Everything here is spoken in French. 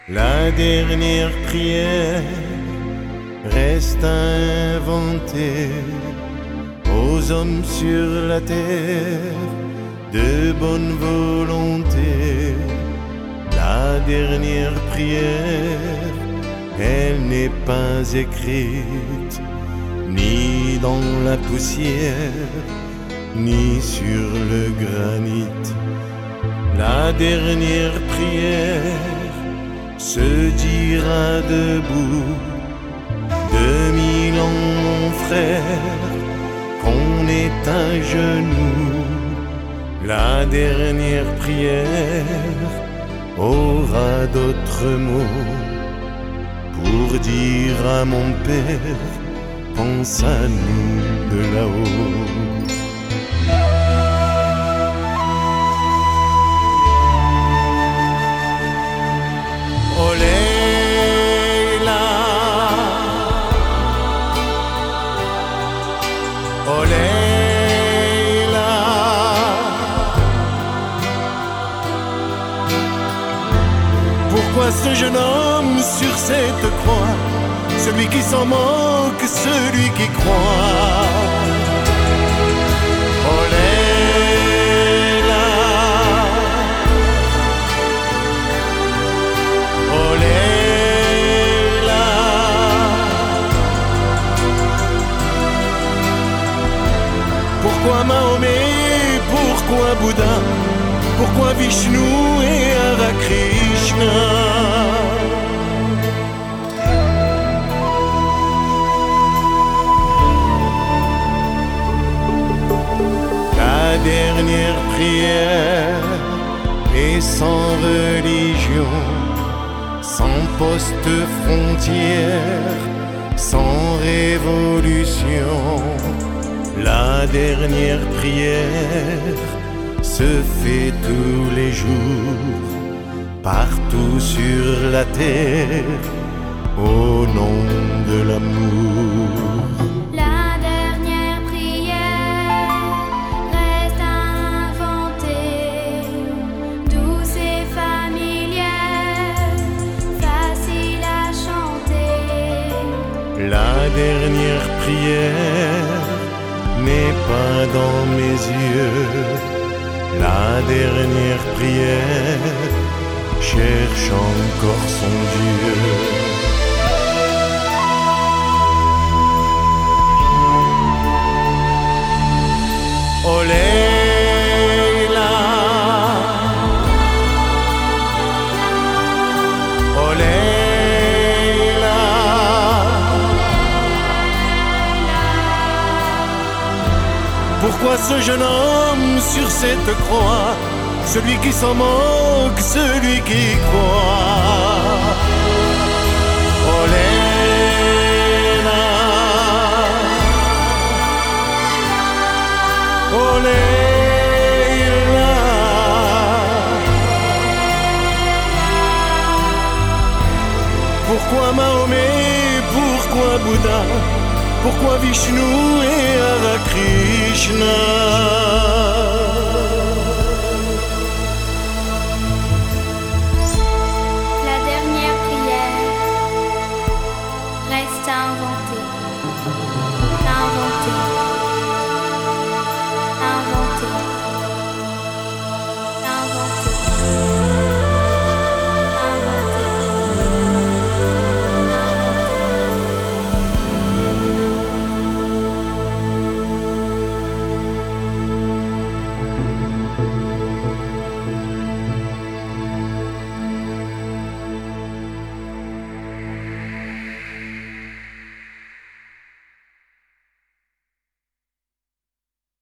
La dernière prière reste à inventer aux hommes sur la terre de bonne volonté. La dernière prière, elle n'est pas écrite ni dans la poussière, ni sur le granit. La dernière prière se dira debout. 2000 ans, mon frère, qu'on est à genoux. La dernière prière aura d'autres mots pour dire à mon père, pense à nous de là-haut. Pourquoi ce jeune homme sur cette croix, celui qui s'en moque, celui qui croit? Olé-la, olé-la. Pourquoi Mahomet, pourquoi Bouddha, pourquoi Vishnu et Hare Krishna? La dernière prière est sans religion, sans poste frontière, sans révolution. La dernière prière se fait tous les jours, partout sur la terre, au nom de l'amour. La dernière prière reste à inventer, douce et familière, facile à chanter. La dernière prière n'est pas dans mes yeux. La dernière prière cherche encore son Dieu. Olé-la, olé-la. Pourquoi ce jeune homme sur cette croix, celui qui s'en moque, celui qui croit? Olé-la, olé-la. Pourquoi Mahomet, pourquoi Bouddha, pourquoi Vishnu et Hare Krishna? La dernière prière reste à inventer, inventer, inventer.